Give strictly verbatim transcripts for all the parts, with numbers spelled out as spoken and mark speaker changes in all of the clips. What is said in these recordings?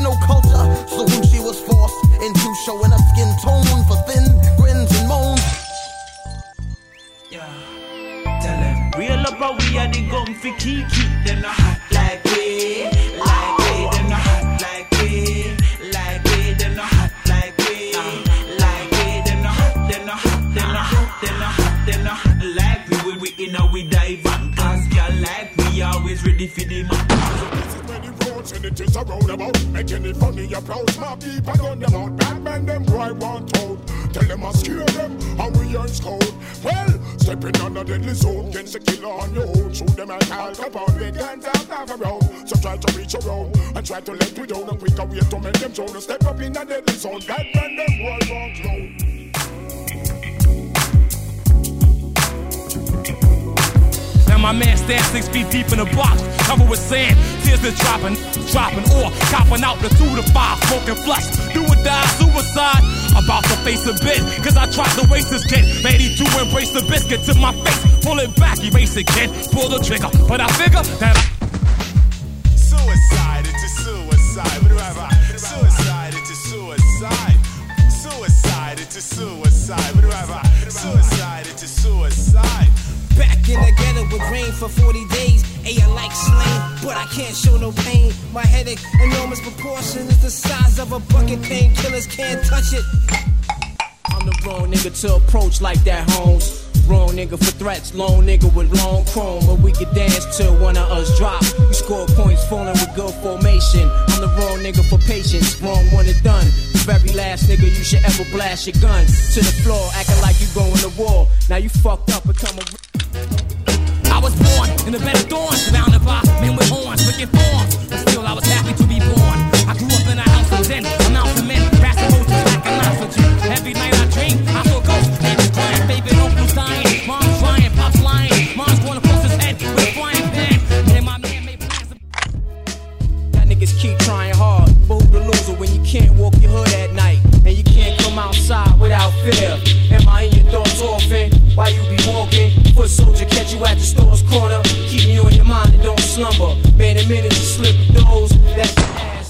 Speaker 1: no culture. Soon she was forced into showing her skin tone for thin grins and moans.
Speaker 2: Yeah, tell them. Real up how we are the gum for Kiki. Them not hot like we, like we. Them not hot like we, like we. Them not hot like we, like we. Them not hot, them not hot, them not hot, them not hot, them not hot like we. When we in a we dive and cause girl like we always ready for the man.
Speaker 3: And it is a roundabout, making it funny, you're proud. Smart people on them out, bad men them boy want out. Tell them I scare them, how we earn code. Well, stepping on a deadly zone, against a killer on your own. Shoot them like alcohol, with guns out of the road. So try to reach around, and try to let me down. A quicker way to make them show. To step up in a deadly zone, bad men them boy want out.
Speaker 4: Now my man stands six feet deep in a box, covered with sand. Tears are dropping, dropping, or copping out the two to five, smoking flush. Do or die, suicide. About to face a bit, cause I tried to waste this kid. Ready to embrace the biscuit to my face. Pull it back, erase it, kid. Pull the trigger, but I figure that I.
Speaker 5: Suicide, it's a suicide. What do I have? Suicide, it's a suicide. Suicide, it's a suicide. What do I have? Suicide, it's a suicide.
Speaker 6: Back in the ghetto with rain for forty days. Hey, I like slang, but I can't show no pain. My headache, enormous proportion, is the size of a bucket. Painkillers can't touch it. I'm the wrong nigga to approach like that, Holmes. Wrong nigga for threats, lone nigga with long chrome. But we could dance till one of us drop. We score points falling with good formation. I'm the wrong nigga for patience, wrong one and done. The very last nigga you should ever blast your gun to the floor, acting like you going to war. Now you fucked up, become a.
Speaker 4: I was born in the bed of thorns, surrounded by men with horns, wicked forms. But still I was happy to be born. I grew up in a house of ten, a mountain of men, passing roaches like an oxygen. Every night I dream, I saw ghosts, babies crying, baby uncle's dying. Mom's crying, pop's lying, mom's going across his head with a frying pan. And my man made plans of...
Speaker 6: That niggas keep trying hard, but who the loser when you can't walk your hood at night? And you can't come outside without fear. Am I in your thoughts often? Why you be walking? Foot soldier catch you at the store's corner. Keep you in your mind and don't slumber. Man, a minute you slip those, that's your ass.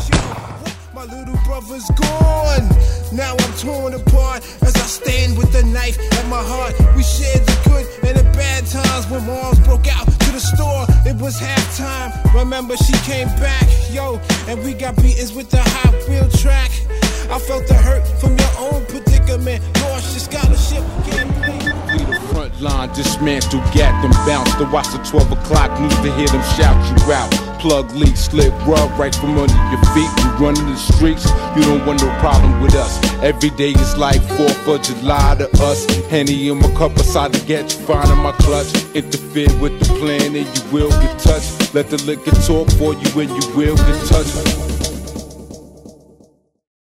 Speaker 7: My little brother's gone. Now I'm torn apart as I stand with the knife at my heart. We shared the good and the bad times when moms broke out to the store. It was halftime. Remember she came back, yo, and we got beatings with the Hot Wheel track. I felt the hurt from your own predicament. Lost your scholarship, can't believe.
Speaker 8: We the front line, dismantle, gat them bounce. To watch the twelve o'clock news to hear them shout you out. Plug leak, slip rub right from under your feet. We running the streets, you don't want no problem with us. Every day is like fourth of July to us. Henny in my cup, aside to get you, find in my clutch. Interfere with the plan and you will get touched. Let the liquor talk for you and you will get touched.